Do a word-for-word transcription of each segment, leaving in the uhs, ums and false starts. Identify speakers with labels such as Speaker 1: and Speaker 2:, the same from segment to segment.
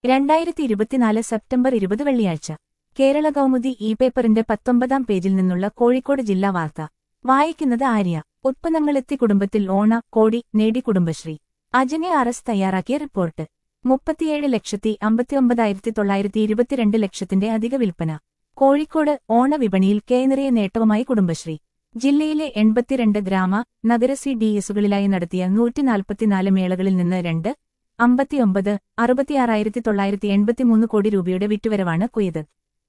Speaker 1: രണ്ടായിരത്തി ഇരുപത്തിനാല് സെപ്റ്റംബർ ഇരുപത് വെള്ളിയാഴ്ച കേരള കൗമുദി ഇ പേപ്പറിന്റെ പത്തൊമ്പതാം പേജിൽ നിന്നുള്ള കോഴിക്കോട് ജില്ലാ വാർത്ത വായിക്കുന്നത് ആര്യ. ഉത്പന്നങ്ങളെത്തി കുടുംബത്തിൽ ഓണ കോടി നേടി കുടുംബശ്രീ. അജനെ ആർ എസ് തയ്യാറാക്കിയ റിപ്പോർട്ട്. മുപ്പത്തിയേഴ് ലക്ഷത്തി അമ്പത്തിയൊമ്പതായിരത്തി തൊള്ളായിരത്തി ഇരുപത്തിരണ്ട് ലക്ഷത്തിന്റെ അധിക വിൽപ്പന. കോഴിക്കോട് ഓണവിപണിയിൽ കേന്ദ്രീയ നേട്ടവുമായി കുടുംബശ്രീ. ജില്ലയിലെ എൺപത്തിരണ്ട് ഗ്രാമ നഗര സി ഡി എസുകളിലായി നടത്തിയ നൂറ്റിനാൽപ്പത്തിനാല് മേളകളിൽ നിന്ന് രണ്ട് അമ്പത്തിയൊമ്പത് അറുപത്തിയാറായിരത്തി തൊള്ളായിരത്തി എൺപത്തിമൂന്ന് കോടി രൂപയുടെ വിറ്റുവരവാണ് കൊയ്ത്.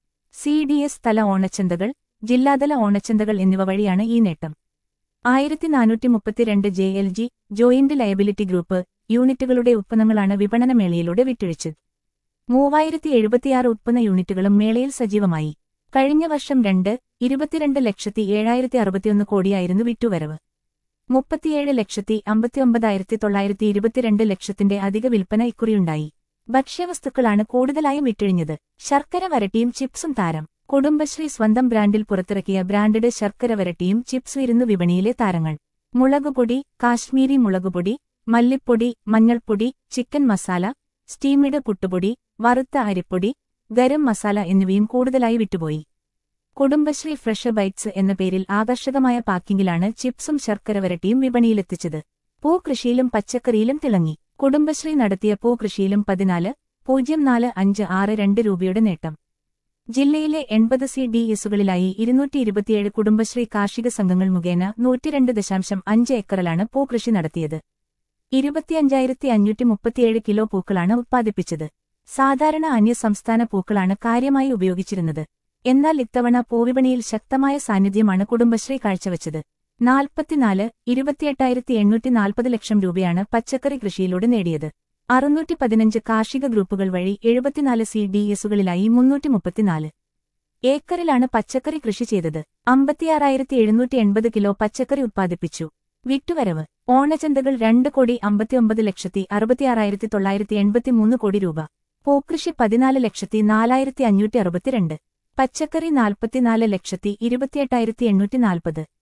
Speaker 1: സി ഡി എസ് തല ഓണച്ചന്തകൾ, ജില്ലാതല ഓണച്ചന്തകൾ എന്നിവ വഴിയാണ് ഈ നേട്ടം. ആയിരത്തി നാനൂറ്റി മുപ്പത്തിരണ്ട് J L G joint liability group യൂണിറ്റുകളുടെ ഉത്പന്നങ്ങളാണ് വിപണനമേളയിലൂടെ വിറ്റഴിച്ചത്. മൂവായിരത്തി എഴുപത്തിയാറ് ഉത്പന്ന യൂണിറ്റുകളും മേളയിൽ സജീവമായി. കഴിഞ്ഞ വർഷം രണ്ട് ഇരുപത്തിരണ്ട് ലക്ഷത്തി ഏഴായിരത്തി അറുപത്തിയൊന്ന് കോടിയായിരുന്നു വിറ്റുവരവ്. മുപ്പത്തിയേഴ് ലക്ഷത്തി അമ്പത്തിയൊമ്പതായിരത്തി തൊള്ളായിരത്തി ഇരുപത്തിരണ്ട് ലക്ഷത്തിന്റെ അധിക വിൽപ്പന ഇക്കുറിയുണ്ടായി. ഭക്ഷ്യവസ്തുക്കളാണ് കൂടുതലായും വിറ്റഴിഞ്ഞത്. ശർക്കര വരട്ടിയും ചിപ്സും താരം. കുടുംബശ്രീ സ്വന്തം ബ്രാൻഡിൽ പുറത്തിറക്കിയ ബ്രാൻഡഡ് ശർക്കര വരട്ടിയും ചിപ്സ് ഇരുന്നു വിപണിയിലെ താരങ്ങൾ. മുളകുപൊടി, കാശ്മീരി മുളകുപൊടി, മല്ലിപ്പൊടി, മഞ്ഞൾപ്പൊടി, ചിക്കൻ മസാല, സ്റ്റീമിഡ് പുട്ടുപൊടി, വറുത്ത അരിപ്പൊടി, ഗരം മസാല എന്നിവയും കൂടുതലായി വിറ്റുപോയി. കുടുംബശ്രീ ഫ്രഷ് ബൈറ്റ്സ് എന്ന പേരിൽ ആകർഷകമായ പാക്കിംഗിലാണ് ചിപ്സും ശർക്കര വരട്ടിയും വിപണിയിലെത്തിച്ചത്. പൂകൃഷിയിലും പച്ചക്കറിയിലും തിളങ്ങി. കുടുംബശ്രീ നടത്തിയ പൂകൃഷിയിലും പതിനാല് പൂജ്യം നാല് അഞ്ച് ആറ് രണ്ട് രൂപയുടെ നേട്ടം. ജില്ലയിലെ എൺപത് സി ഡി എസുകളിലായി ഇരുന്നൂറ്റി ഇരുപത്തിയേഴ് കുടുംബശ്രീ കാർഷിക സംഘങ്ങൾ മുഖേന നൂറ്റിരണ്ട് ദശാംശം അഞ്ച് ഏക്കറിലാണ് പൂകൃഷി നടത്തിയത്. ഇരുപത്തിയഞ്ചായിരത്തി അഞ്ഞൂറ്റി മുപ്പത്തിയേഴ് കിലോ പൂക്കളാണ് ഉത്പാദിപ്പിച്ചത്. സാധാരണ അന്യസംസ്ഥാന പൂക്കളാണ് കാര്യമായി ഉപയോഗിച്ചിരുന്നത്. എന്നാൽ ഇത്തവണ പൂവിപണിയിൽ ശക്തമായ സാന്നിധ്യമാണ് കുടുംബശ്രീ കാഴ്ചവച്ചത്. നാൽപ്പത്തിനാല് ഇരുപത്തിയെട്ടായിരത്തി എണ്ണൂറ്റി നാൽപ്പത് ലക്ഷം രൂപയാണ് പച്ചക്കറി കൃഷിയിലൂടെ നേടിയത്. അറുന്നൂറ്റി പതിനഞ്ച് കാർഷിക ഗ്രൂപ്പുകൾ വഴി എഴുപത്തിനാല് സി ഡി എസുകളിലായി മുന്നൂറ്റി മുപ്പത്തിനാല് ഏക്കറിലാണ് പച്ചക്കറി കൃഷി ചെയ്തത്. അമ്പത്തിയാറായിരത്തി എഴുന്നൂറ്റി എൺപത് കിലോ പച്ചക്കറി ഉത്പാദിപ്പിച്ചു. വിറ്റുവരവ്. ഓണച്ചന്തകൾ രണ്ട് കോടി അമ്പത്തിയൊമ്പത് ലക്ഷത്തി അറുപത്തിയാറായിരത്തി തൊള്ളായിരത്തി എൺപത്തിമൂന്ന് കോടി രൂപ. പൂക്കൃഷി പതിനാല് ലക്ഷത്തി നാലായിരത്തി അഞ്ഞൂറ്റി അറുപത്തിരണ്ട്. പച്ചക്കറി നാൽപ്പത്തിനാല് ലക്ഷത്തി ഇരുപത്തിയെട്ടായിരത്തി എണ്ണൂറ്റി നാൽപ്പത്.